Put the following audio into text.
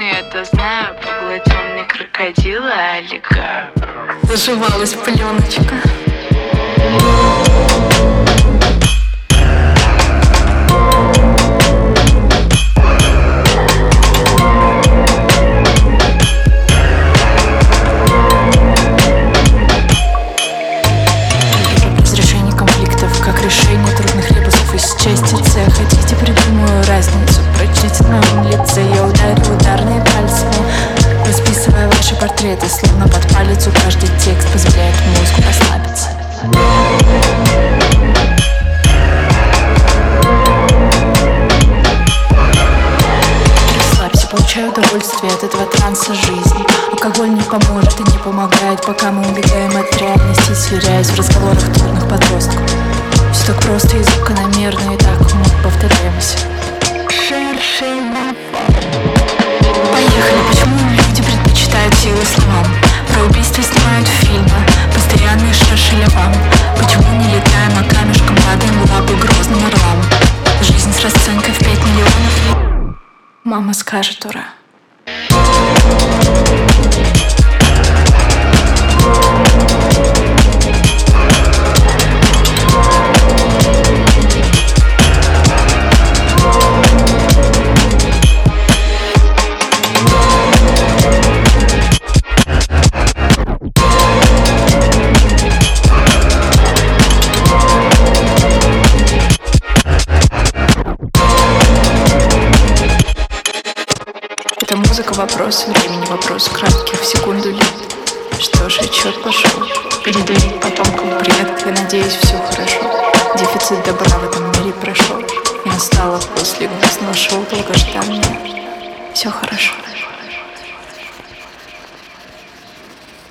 причины, это знаю. Поглотил мне крокодила, аллигатор. Заживалась пленочка. Разрешение конфликтов, как решение трудных ребусов из части С. Хотите, придумаю разницу, прочтите на моем лице. Я ударю ударные пальцами, расписывая ваши портреты. Словно под палец у каждый текст позволяет мозгу расслабиться. Расслабься, получаю удовольствие от этого транса жизни. Алкоголь не поможет и не помогает, пока мы убегаем от реальности, сверяясь в разговорах трудных подростков. Все так просто и закономерно, и так мы повторяемся. Поехали, почему люди предпочитают силы словам? Про убийство снимают фильмы, постоянные шашелевам. Почему не летаем, а камешком падаем в лапы грозным орлам? Жизнь с расценкой в 5 миллионов. Мама скажет ура. Это музыка, вопрос времени, вопрос кратких секунду лет. Что ж, отчет пошел. Передай потомкам привет, я надеюсь, все хорошо. Дефицит добра в этом мире прошел. И настало после грустного шоу долгожданное. Все хорошо.